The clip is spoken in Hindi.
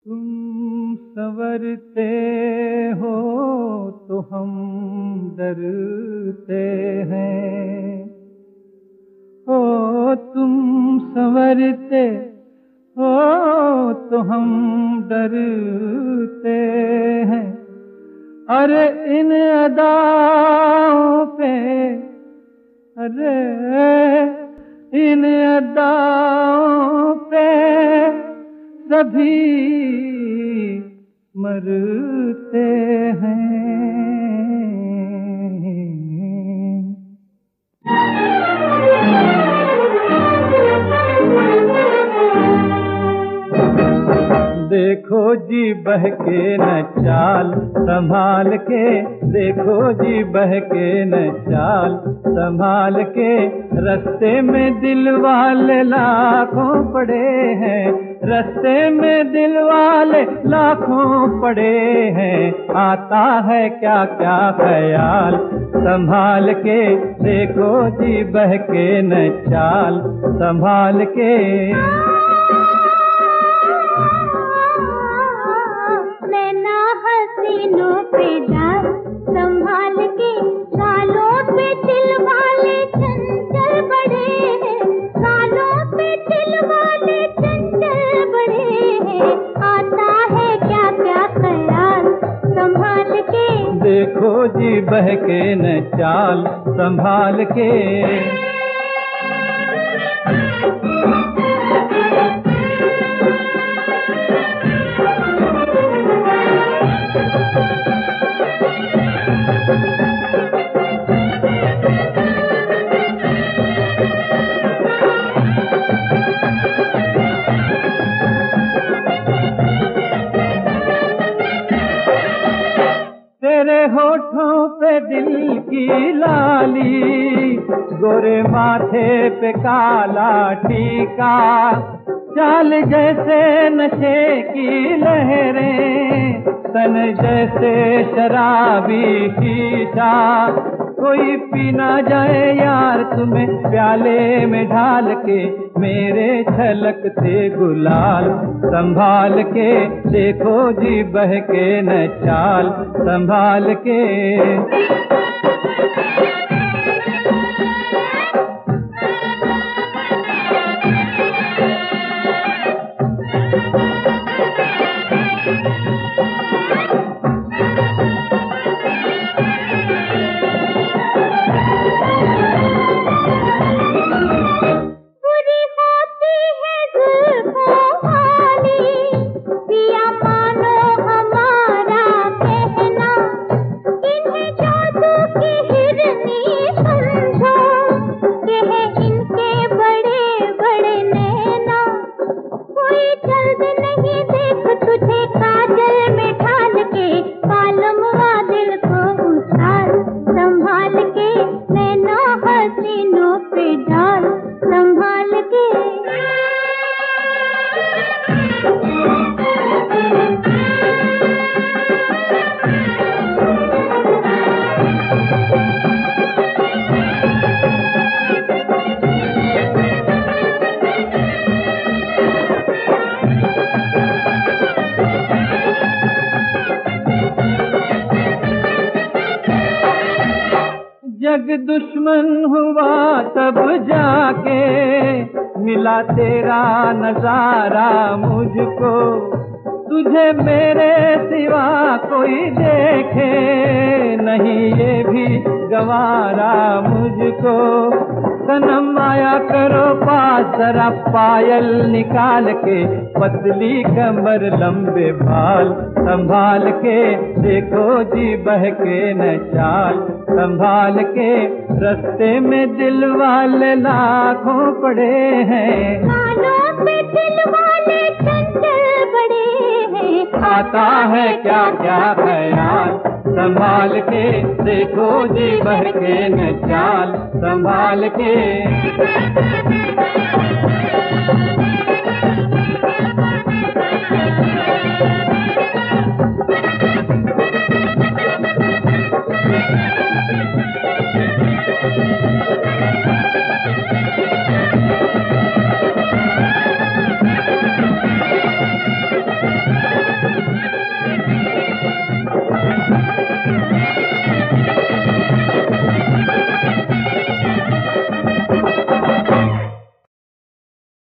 तुम संवरते हो तो हम डरते हैं। ओ तुम संवरते हो तो हम डरते हैं। अरे इन अदाओं पे, अरे इन अदाओं पे सभी मरते हैं। देखो जी बहके न चाल संभाल के, देखो जी बहके न चाल संभाल के। रास्ते में दिल वाले लाखों पड़े हैं, रास्ते में दिल वाले लाखों पड़े हैं। आता है क्या क्या ख्याल संभाल के, देखो जी बहके न चाल संभाल के। हसीनों पे डाल संभाल के, गालों पे दिल वाले चंचल बड़े हैं, गालों पे दिल वाले चंचल बड़े हैं। आता है क्या क्या ख्याल संभाल के, देखो जी बहके न चाल संभाल के। तेरे होठों पे दिल की लाली, गोरे माथे पे काला टीका, चाल जैसे नशे की लहरें, तन जैसे शराबी शीशा। कोई पी ना जाए यार तुम्हें प्याले में ढाल के, मेरे छलकते गुलाल संभाल के। देखो जी बहके न चाल संभाल के। जग दुश्मन हुआ तब जाके मिला तेरा नजारा मुझको, तुझे मेरे सिवा कोई देखे नहीं ये भी गवारा मुझको। सनम आया करो पास जरा पायल निकाल के, पतली कमर लंबे बाल संभाल के। देखो जी बहके न चाल संभाल के, रास्ते में दिल वाले लाखों पड़े हैं, गालों पे दिल वाले चंचल बड़े हैं। आता है क्या क्या ख्याल संभाल के, देखो जी बहके न चाल संभाल के।